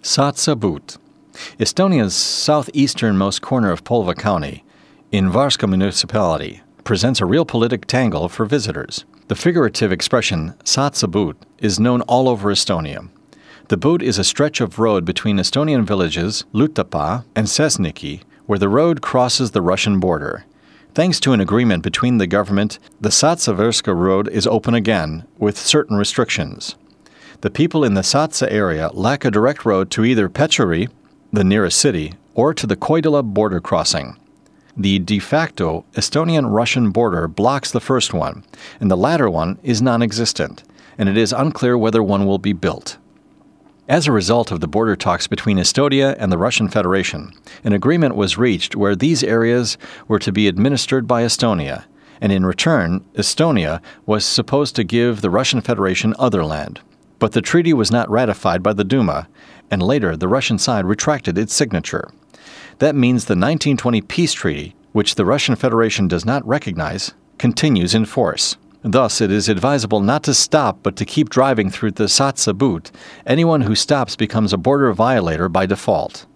Satsabut, Estonia's southeasternmost corner of Polva County, in Varska municipality, presents a realpolitik tangle for visitors. The figurative expression Satsabut is known all over Estonia. The But is a stretch of road between Estonian villages Lutapa and Sesniki, where the road crosses the Russian border. Thanks to an agreement between the government, the Satsa-Verska road is open again, with certain restrictions. The people in the Satsa area lack a direct road to either Petseri, the nearest city, or to the Koidula border crossing. The de facto Estonian-Russian border blocks the first one, and the latter one is non-existent, and it is unclear whether one will be built. As a result of the border talks between Estonia and the Russian Federation, an agreement was reached where these areas were to be administered by Estonia, and in return, Estonia was supposed to give the Russian Federation other land. But the treaty was not ratified by the Duma, and later the Russian side retracted its signature. That means the 1920 peace treaty, which the Russian Federation does not recognize, continues in force. Thus, it is advisable not to stop but to keep driving through the Satsabut. Anyone who stops becomes a border violator by default.